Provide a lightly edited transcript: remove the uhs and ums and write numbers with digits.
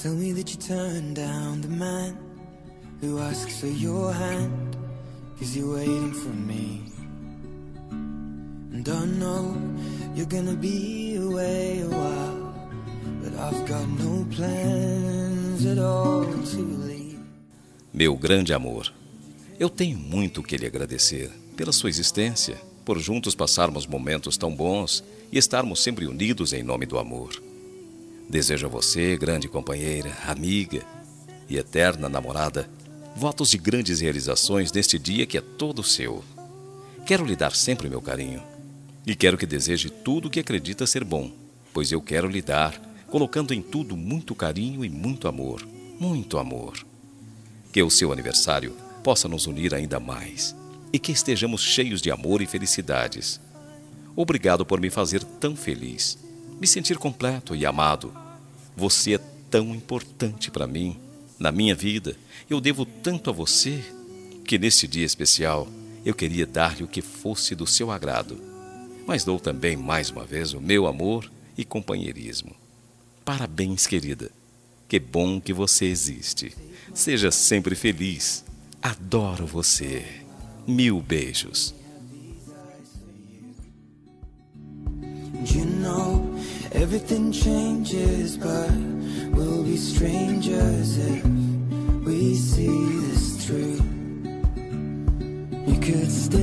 Tell me that you turned down the man who asks for your hand, 'cause you're waiting for me. And I know you're gonna be away a while, but I've got no plans at all to leave. Meu grande amor, eu tenho muito que lhe agradecer pela sua existência, por juntos passarmos momentos tão bons e estarmos sempre unidos em nome do amor. Desejo a você, grande companheira, amiga e eterna namorada, votos de grandes realizações neste dia que é todo seu. Quero lhe dar sempre meu carinho e quero que deseje tudo o que acredita ser bom, pois eu quero lhe dar, colocando em tudo muito carinho e muito amor, muito amor. Que o seu aniversário possa nos unir ainda mais e que estejamos cheios de amor e felicidades. Obrigado por me fazer tão feliz, me sentir completo e amado. Você é tão importante para mim. Na minha vida, eu devo tanto a você que nesse dia especial eu queria dar-lhe o que fosse do seu agrado. Mas dou também mais uma vez o meu amor e companheirismo. Parabéns, querida. Que bom que você existe. Seja sempre feliz. Adoro você. 1000 beijos. You know, everything changes, but we'll be strangers if we see this through. You could stay